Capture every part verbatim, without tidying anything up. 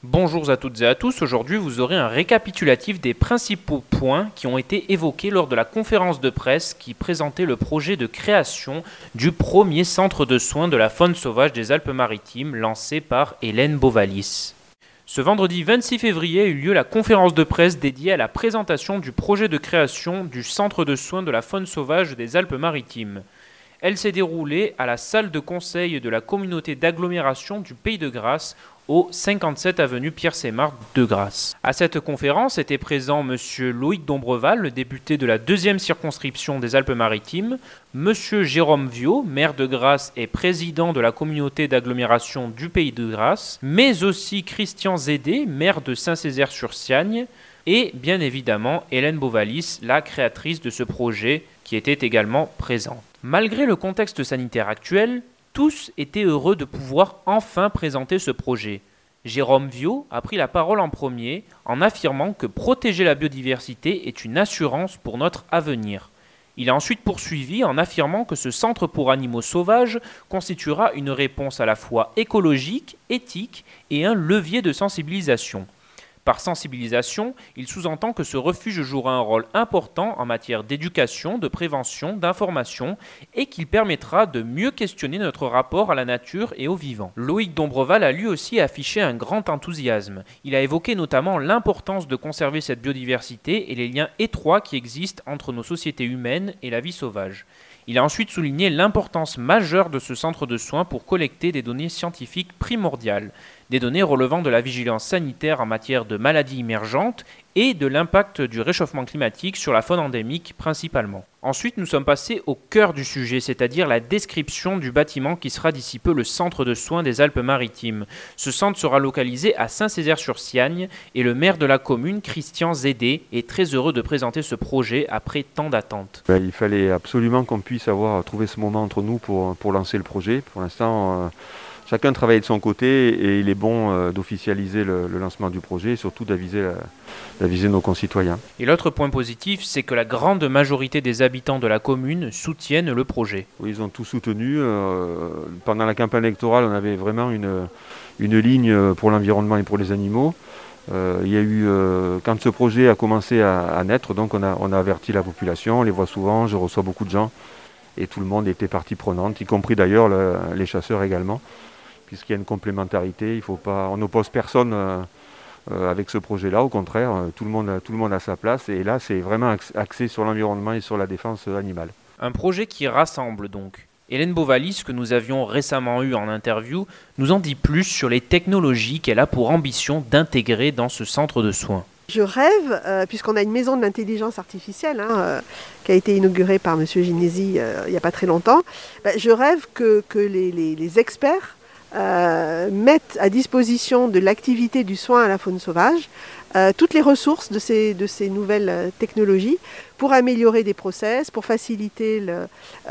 Bonjour à toutes et à tous, aujourd'hui vous aurez un récapitulatif des principaux points qui ont été évoqués lors de la conférence de presse qui présentait le projet de création du premier centre de soins de la faune sauvage des Alpes-Maritimes lancé par Hélène Bovalis. Ce vendredi vingt-six février a eu lieu la conférence de presse dédiée à la présentation du projet de création du centre de soins de la faune sauvage des Alpes-Maritimes. Elle s'est déroulée à la salle de conseil de la communauté d'agglomération du Pays de Grasse au cinquante-sept avenue Pierre-Sémard de Grasse. À cette conférence étaient présents M. Loïc Dombreval, le député de la deuxième circonscription des Alpes-Maritimes, M. Jérôme Viau, maire de Grasse et président de la communauté d'agglomération du Pays de Grasse, mais aussi Christian Zédé, maire de Saint-Césaire-sur-Siagne, et bien évidemment Hélène Bovalis, la créatrice de ce projet, qui était également présente. Malgré le contexte sanitaire actuel, tous étaient heureux de pouvoir enfin présenter ce projet. Jérôme Viau a pris la parole en premier en affirmant que protéger la biodiversité est une assurance pour notre avenir. Il a ensuite poursuivi en affirmant que ce centre pour animaux sauvages constituera une réponse à la fois écologique, éthique et un levier de sensibilisation. Par sensibilisation, il sous-entend que ce refuge jouera un rôle important en matière d'éducation, de prévention, d'information et qu'il permettra de mieux questionner notre rapport à la nature et aux vivants. Loïc Dombreval a lui aussi affiché un grand enthousiasme. Il a évoqué notamment l'importance de conserver cette biodiversité et les liens étroits qui existent entre nos sociétés humaines et la vie sauvage. Il a ensuite souligné l'importance majeure de ce centre de soins pour collecter des données scientifiques primordiales, des données relevant de la vigilance sanitaire en matière de maladies émergentes et de l'impact du réchauffement climatique sur la faune endémique principalement. Ensuite, nous sommes passés au cœur du sujet, c'est-à-dire la description du bâtiment qui sera d'ici peu le centre de soins des Alpes-Maritimes. Ce centre sera localisé à Saint-Césaire-sur-Siagne et le maire de la commune, Christian Zédé, est très heureux de présenter ce projet après tant d'attentes. Il fallait absolument qu'on puisse avoir trouvé ce moment entre nous pour, pour lancer le projet. Pour l'instant, euh, chacun travaille de son côté et il est bon euh, d'officialiser le, le lancement du projet et surtout d'aviser, la, d'aviser nos concitoyens. Et l'autre point positif, c'est que la grande majorité des habitants de la commune soutiennent le projet. Oui, ils ont tout soutenu. Euh, pendant la campagne électorale, on avait vraiment une, une ligne pour l'environnement et pour les animaux. Euh, il y a eu, euh, quand ce projet a commencé à, à naître, donc on a, on a averti la population, on les voit souvent, je reçois beaucoup de gens et tout le monde était partie prenante, y compris d'ailleurs le, les chasseurs également, puisqu'il y a une complémentarité, il faut pas, on n'oppose personne euh, euh, avec ce projet-là, au contraire, euh, tout le monde, tout le monde a sa place et là c'est vraiment axé sur l'environnement et sur la défense animale. Un projet qui rassemble donc. Hélène Bovalis, que nous avions récemment eue en interview, nous en dit plus sur les technologies qu'elle a pour ambition d'intégrer dans ce centre de soins. Je rêve, euh, puisqu'on a une maison de l'intelligence artificielle hein, euh, qui a été inaugurée par M. Ginesi euh, il n'y a pas très longtemps, bah, je rêve que, que les, les, les experts euh, mettent à disposition de l'activité du soin à la faune sauvage euh, toutes les ressources de ces, de ces nouvelles euh, technologies pour améliorer des process, pour faciliter le,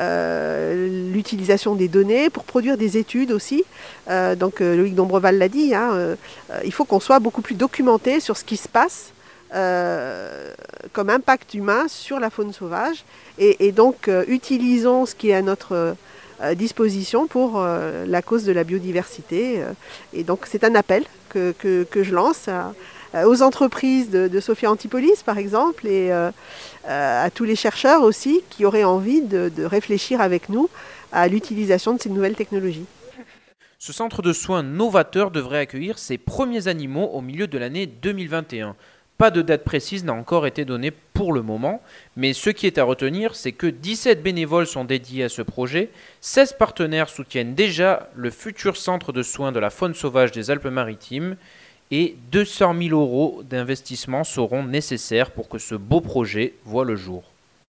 euh, l'utilisation des données, pour produire des études aussi. Euh, donc euh, Loïc Dombreval l'a dit, hein, euh, il faut qu'on soit beaucoup plus documenté sur ce qui se passe euh, comme impact humain sur la faune sauvage. Et, et donc euh, utilisons ce qui est à notre euh, disposition pour euh, la cause de la biodiversité. Euh, et donc c'est un appel que, que, que je lance à, aux entreprises de, de Sophia Antipolis par exemple et euh, à tous les chercheurs aussi qui auraient envie de, de réfléchir avec nous à l'utilisation de ces nouvelles technologies. Ce centre de soins novateur devrait accueillir ses premiers animaux au milieu de l'année deux mille vingt et un. Pas de date précise n'a encore été donnée pour le moment, mais ce qui est à retenir, c'est que dix-sept bénévoles sont dédiés à ce projet, seize partenaires soutiennent déjà le futur centre de soins de la faune sauvage des Alpes-Maritimes, et deux cent mille euros d'investissement seront nécessaires pour que ce beau projet voie le jour.